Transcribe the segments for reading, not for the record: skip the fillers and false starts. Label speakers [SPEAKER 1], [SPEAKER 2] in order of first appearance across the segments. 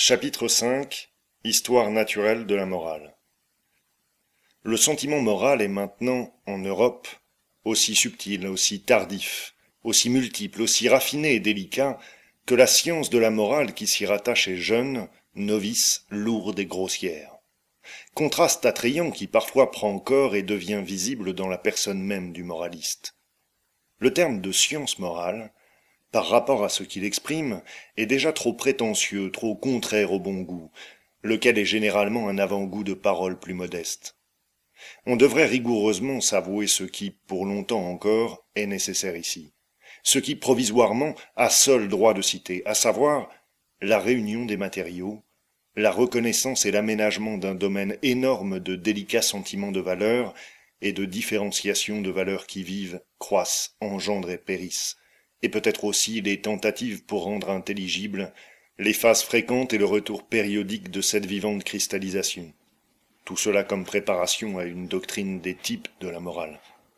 [SPEAKER 1] Chapitre 5 Histoire naturelle de la morale. Le sentiment moral est maintenant, en Europe, aussi subtil, aussi tardif, aussi multiple, aussi raffiné et délicat que la science de la morale qui s'y rattache est jeune, novice, lourde et grossière. Contraste attrayant qui parfois prend corps et devient visible dans la personne même du moraliste. Le terme de science morale, par rapport à ce qu'il exprime, est déjà trop prétentieux, trop contraire au bon goût, lequel est généralement un avant-goût de paroles plus modestes. On devrait rigoureusement s'avouer ce qui, pour longtemps encore, est nécessaire ici, ce qui provisoirement a seul droit de citer, à savoir la réunion des matériaux, la reconnaissance et l'aménagement d'un domaine énorme de délicats sentiments de valeur et de différenciation de valeurs qui vivent, croissent, engendrent et périssent, et peut-être aussi les tentatives pour rendre intelligibles les phases fréquentes et le retour périodique de cette vivante cristallisation. Tout cela comme préparation à une doctrine des types de la morale.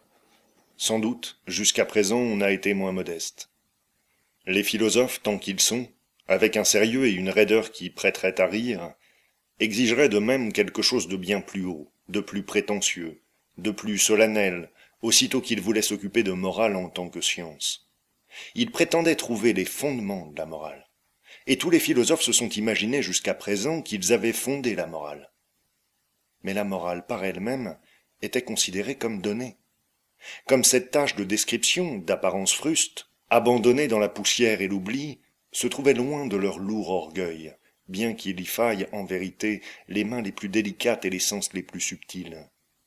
[SPEAKER 1] Sans doute, jusqu'à présent, on a été moins modeste. Les philosophes, tant qu'ils sont, avec un sérieux et une raideur qui prêteraient à rire, exigeraient de même quelque chose de bien plus haut, de plus prétentieux, de plus solennel, aussitôt qu'ils voulaient s'occuper de morale en tant que science. Ils prétendaient trouver les fondements de la morale. Et tous les philosophes se sont imaginés jusqu'à présent qu'ils avaient fondé la morale. Mais la morale par elle-même était considérée comme donnée. Comme cette tâche de description, d'apparence fruste, abandonnée dans la poussière et l'oubli, se trouvait loin de leur lourd orgueil, bien qu'il y faille, en vérité, les mains les plus délicates et les sens les plus subtils.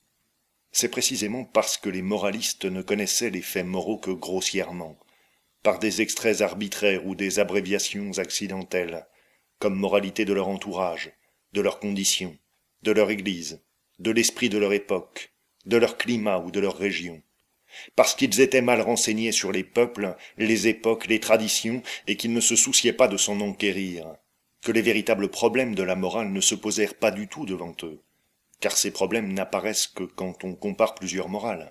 [SPEAKER 1] C'est précisément parce que les moralistes ne connaissaient les faits moraux que grossièrement, par des extraits arbitraires ou des abréviations accidentelles, comme moralité de leur entourage, de leurs conditions, de leur église, de l'esprit de leur époque, de leur climat ou de leur région, parce qu'ils étaient mal renseignés sur les peuples, les époques, les traditions, et qu'ils ne se souciaient pas de s'en enquérir, que les véritables problèmes de la morale ne se posèrent pas du tout devant eux, car ces problèmes n'apparaissent que quand on compare plusieurs morales.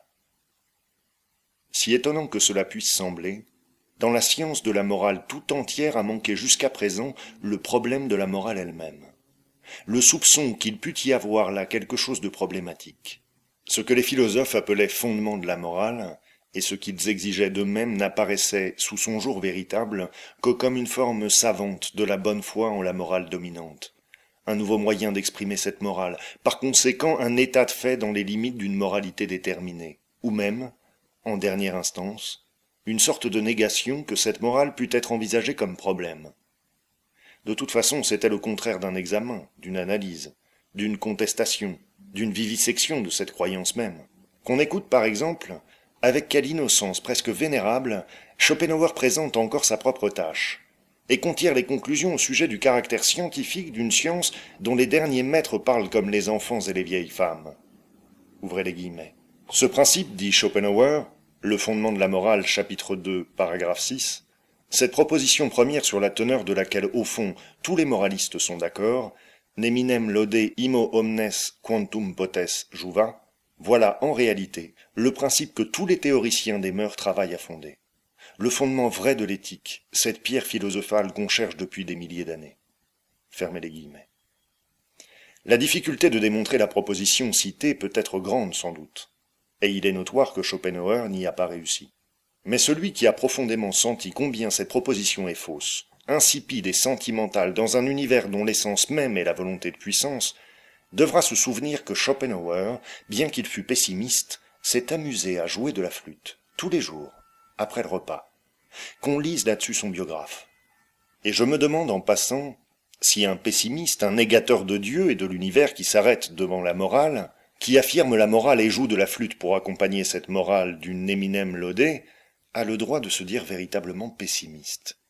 [SPEAKER 1] Si étonnant que cela puisse sembler, dans la science de la morale tout entière a manqué jusqu'à présent le problème de la morale elle-même. Le soupçon qu'il pût y avoir là quelque chose de problématique. Ce que les philosophes appelaient fondement de la morale, et ce qu'ils exigeaient d'eux-mêmes n'apparaissait, sous son jour véritable, que comme une forme savante de la bonne foi en la morale dominante. Un nouveau moyen d'exprimer cette morale, par conséquent un état de fait dans les limites d'une moralité déterminée, ou même, en dernière instance, une sorte de négation que cette morale pût être envisagée comme problème. De toute façon, c'était le contraire d'un examen, d'une analyse, d'une contestation, d'une vivisection de cette croyance même. Qu'on écoute par exemple, avec quelle innocence presque vénérable, Schopenhauer présente encore sa propre tâche, et qu'on tire les conclusions au sujet du caractère scientifique d'une science dont les derniers maîtres parlent comme les enfants et les vieilles femmes. Ouvrez les guillemets. Ce principe, dit Schopenhauer, le fondement de la morale, chapitre 2, paragraphe 6, cette proposition première sur la teneur de laquelle, au fond, tous les moralistes sont d'accord, neminem lode imo omnes quantum potes juva, voilà en réalité le principe que tous les théoriciens des mœurs travaillent à fonder. Le fondement vrai de l'éthique, cette pierre philosophale qu'on cherche depuis des milliers d'années. Fermez les guillemets. La difficulté de démontrer la proposition citée peut être grande sans doute, et il est notoire que Schopenhauer n'y a pas réussi. Mais celui qui a profondément senti combien cette proposition est fausse, insipide et sentimentale dans un univers dont l'essence même est la volonté de puissance, devra se souvenir que Schopenhauer, bien qu'il fût pessimiste, s'est amusé à jouer de la flûte, tous les jours, après le repas. Qu'on lise là-dessus son biographe. Et je me demande en passant, si un pessimiste, un négateur de Dieu et de l'univers qui s'arrête devant la morale, qui affirme la morale et joue de la flûte pour accompagner cette morale d'une neminem lode, a le droit de se dire véritablement pessimiste.